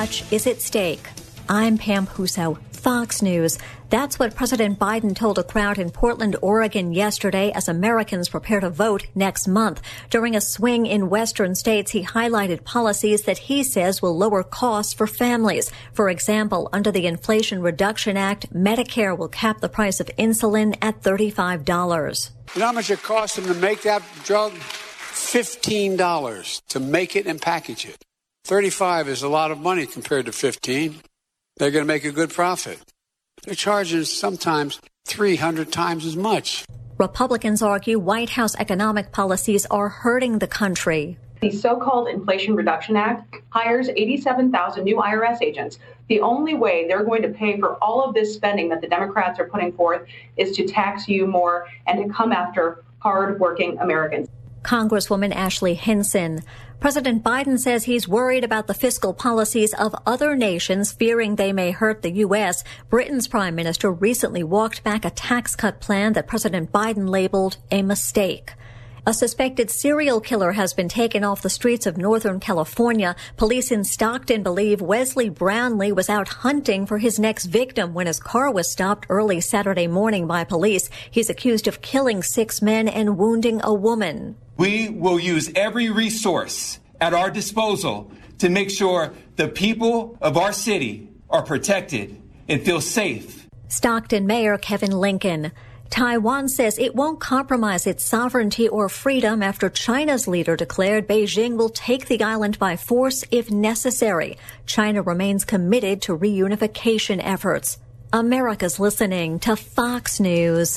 much is at stake? I'm Pam Huso, Fox News. That's what President Biden told a crowd in Portland, Oregon yesterday as Americans prepare to vote next month. During a swing in western states, he highlighted policies that he says will lower costs for families. For example, under the Inflation Reduction Act, Medicare will cap the price of insulin at $35. You know how much it costs them to make that drug? $15 to make it and package it. $35 is a lot of money compared to $15. They're going to make a good profit. They're charging sometimes 300 times as much. Republicans argue White House economic policies are hurting the country. The so-called Inflation Reduction Act hires 87,000 new IRS agents. The only way they're going to pay for all of this spending that the Democrats are putting forth is to tax you more and to come after hard-working Americans. Congresswoman Ashley Hinson. President Biden says he's worried about the fiscal policies of other nations, fearing they may hurt the U.S. Britain's prime minister recently walked back a tax cut plan that President Biden labeled a mistake. A suspected serial killer has been taken off the streets of Northern California. Police in Stockton believe Wesley Brownlee was out hunting for his next victim when his car was stopped early Saturday morning by police. He's accused of killing 6 men and wounding a woman. We will use every resource at our disposal to make sure the people of our city are protected and feel safe. Stockton Mayor Kevin Lincoln. Taiwan says it won't compromise its sovereignty or freedom after China's leader declared Beijing will take the island by force if necessary. China remains committed to reunification efforts. America's listening to Fox News.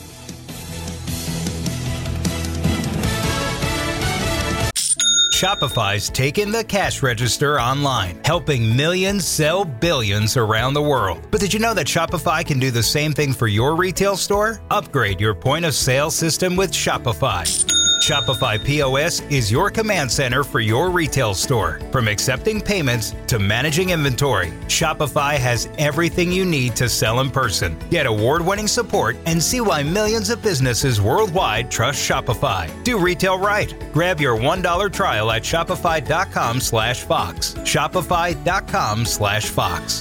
Shopify's taken the cash register online, helping millions sell billions around the world. But did you know that Shopify can do the same thing for your retail store? Upgrade your point of sale system with Shopify. Shopify POS is your command center for your retail store. From accepting payments to managing inventory, Shopify has everything you need to sell in person. Get award-winning support and see why millions of businesses worldwide trust Shopify. Do retail right. Grab your $1 trial at shopify.com/Fox. Shopify.com/Fox.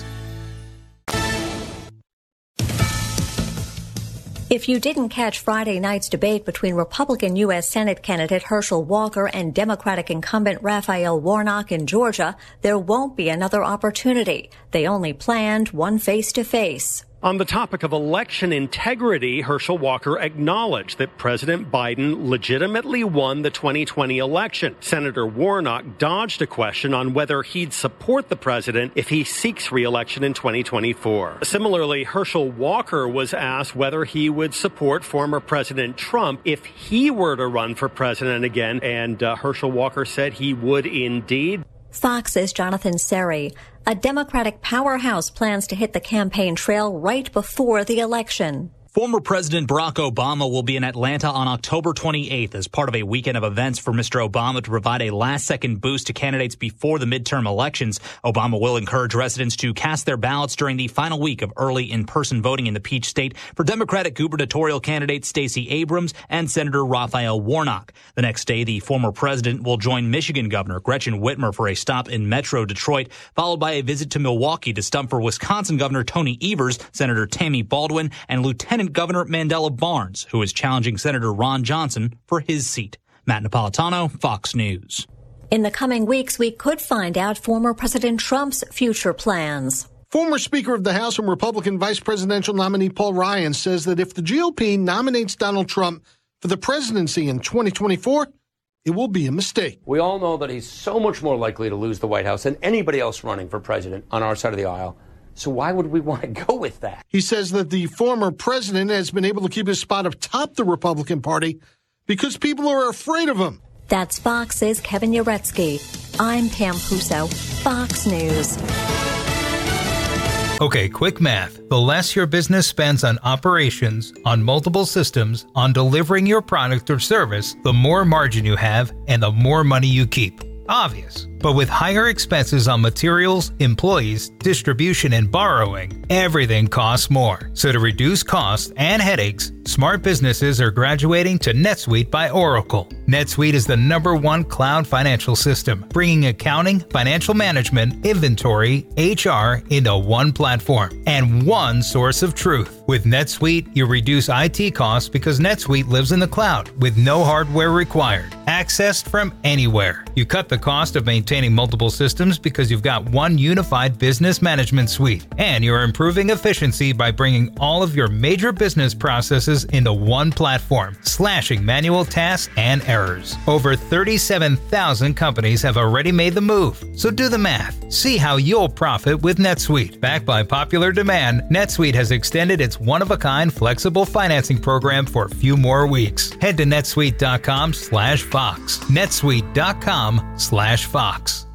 If you didn't catch Friday night's debate between Republican U.S. Senate candidate Herschel Walker and Democratic incumbent Raphael Warnock in Georgia, there won't be another opportunity. They only planned one face-to-face. On the topic of election integrity, Herschel Walker acknowledged that President Biden legitimately won the 2020 election. Senator Warnock dodged a question on whether he'd support the president if he seeks re-election in 2024. Similarly, Herschel Walker was asked whether he would support former President Trump if he were to run for president again, and Herschel Walker said he would indeed. Fox's Jonathan Seri. A Democratic powerhouse plans to hit the campaign trail right before the election. Former President Barack Obama will be in Atlanta on October 28th as part of a weekend of events for Mr. Obama to provide a last-second boost to candidates before the midterm elections. Obama will encourage residents to cast their ballots during the final week of early in-person voting in the Peach State for Democratic gubernatorial candidates Stacey Abrams and Senator Raphael Warnock. The next day, the former president will join Michigan Governor Gretchen Whitmer for a stop in Metro Detroit, followed by a visit to Milwaukee to stump for Wisconsin Governor Tony Evers, Senator Tammy Baldwin, and Lieutenant Governor Mandela Barnes, who is challenging Senator Ron Johnson for his seat. Matt Napolitano, Fox News. In the coming weeks, we could find out former President Trump's future plans. Former Speaker of the House and Republican vice presidential nominee Paul Ryan says that if the GOP nominates Donald Trump for the presidency in 2024, it will be a mistake. We all know that he's so much more likely to lose the White House than anybody else running for president on our side of the aisle. So why would we want to go with that? He says that the former president has been able to keep his spot atop the Republican Party because people are afraid of him. That's Fox's Kevin Uretsky. I'm Pam Huso, Fox News. Okay, quick math. The less your business spends on operations, on multiple systems, on delivering your product or service, the more margin you have and the more money you keep. Obvious. But with higher expenses on materials, employees, distribution, and borrowing, everything costs more. So to reduce costs and headaches, smart businesses are graduating to NetSuite by Oracle. NetSuite is the #1 cloud financial system, bringing accounting, financial management, inventory, HR into one platform and one source of truth. With NetSuite, you reduce IT costs because NetSuite lives in the cloud with no hardware required, accessed from anywhere. You cut the cost of maintaining multiple systems because you've got one unified business management suite, and you're improving efficiency by bringing all of your major business processes into one platform, slashing manual tasks and errors. Over 37,000 companies have already made the move, so do the math. See how you'll profit with NetSuite. Backed by popular demand, NetSuite has extended its one-of-a-kind flexible financing program for a few more weeks. Head to netsuite.com/Fox. netsuite.com/Fox.